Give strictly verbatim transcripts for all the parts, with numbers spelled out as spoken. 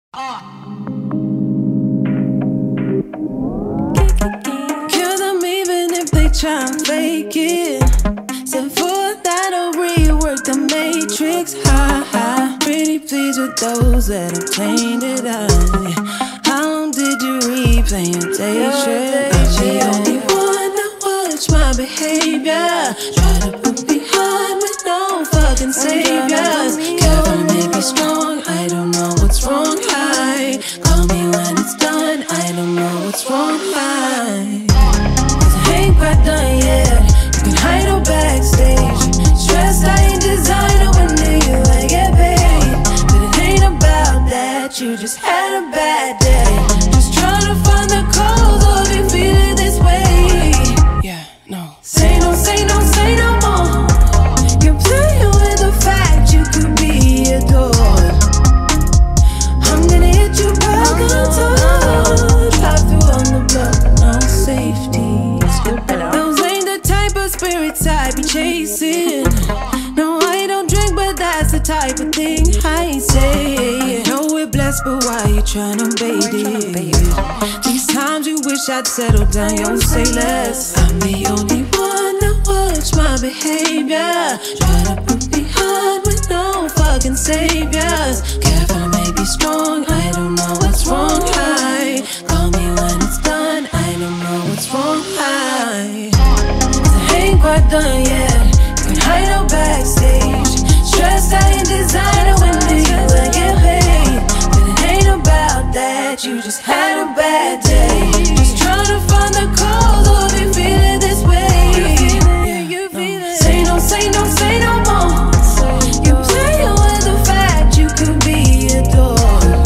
Kill them even if they try and fake it. Send for that or rework the matrix. Ha ha. Pretty pleased with those that obtained it. I, how long did you replay your day trip? I'm the only one that watch my behavior. Try to put me hard with no fucking saviors. Careful, maybe strong. I don't know what's wrong. Hi, call me when it's done. I don't know what's wrong. Hi, 'cause I ain't quite done yet. You can hide or backstage. Stressed, I ain't designer. When do you I get paid? But it ain't about that. You just had a bad day. Just trying to find the cause of you feeling this way. Yeah, no. Say no, say no, say no more. You're playing with the fact you could be adored. I'm gonna hit you back on top. Drive through on the block, no safety. Those ain't the type of spirits I be chasing. No, I don't drink, but that's the type of thing I say. Know we're blessed, but why you tryna bait it? These times you wish I'd settle down, yo, say less. I'm the only one that watch my behavior. Try to put me hard with no fucking saviors. Careful, maybe strong. I don't know what's wrong. Hi, call me when it's done. I don't know what's wrong. Hi, 'cause I ain't quite done yet. You can hide out backstage. Stressed, I ain't designer. When do you I get paid? But it ain't about that. You just had a bad day. Just trying to find the cause of you feeling this way. Yeah, you feel it. Say no, say no, say no more. You're playing with the fact you could be adored.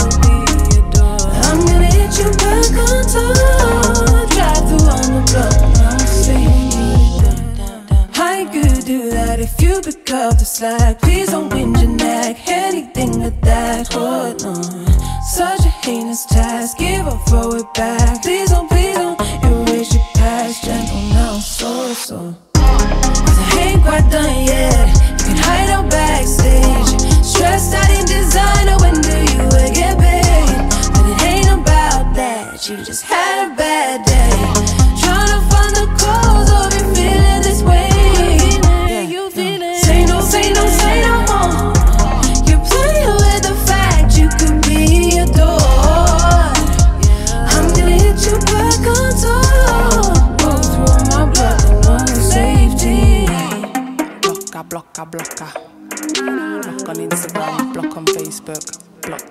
I'm gonna hit you back on top. Drive through on the block, no safety. I could do that if you pick up the slack. Please don't whinge your neck. Anything with that, hold on. Such a heinous task. Give up, throw it back. Please don't, please don't erase your past. Gentle now, so, so. 'Cause I ain't quite done yet. You can hide out backstage. Stressed, I ain't designer. When do you I get paid? But it ain't about that. You just had a bad day. Trying to find the cause of you feeling this way. Yeah, you feel it. Say no, say no, say no more. You're playing with the fact you could be adored. I'm gonna hit you back on top. Go through all my blood, no safety. Blocker, blocker, blocker. Block on Instagram, block on Facebook, block.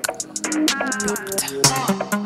Blocked.